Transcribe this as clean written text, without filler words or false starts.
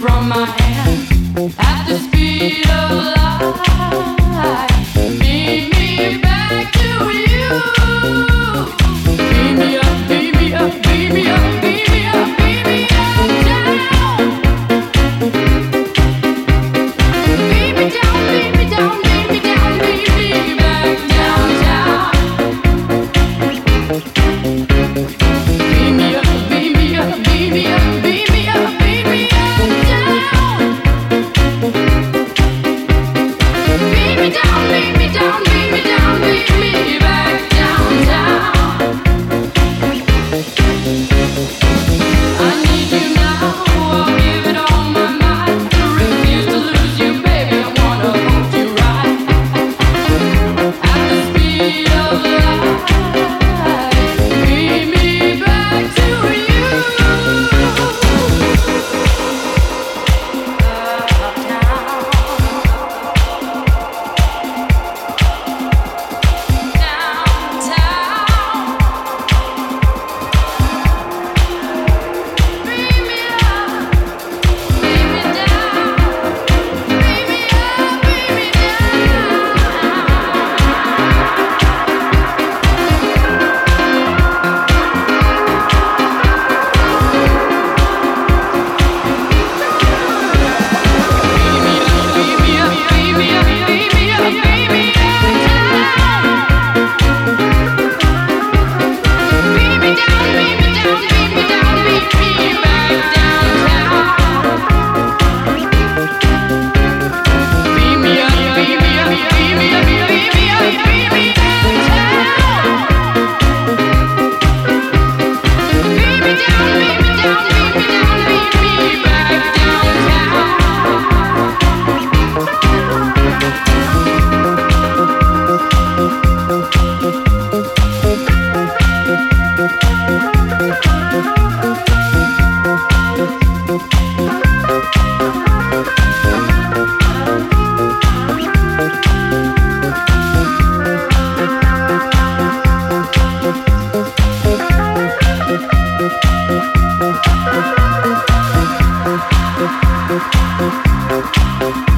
from my hand at the speed of light. Beam me back to you. Beam me up, beam me up, beam me up, beam me up, beam me up, down. Beam me down, beam me down, beam me down, beam me back downtown. Beam me up, beam me up, beam me up, beam me up, beam me up, down. Beam me down, beam me down, beam me down, beam me back downtown. I need you now, I'll give it all my might. Refuse to lose you, baby, I wanna hold you right. At the speed of light, beam me back to you. Thank you.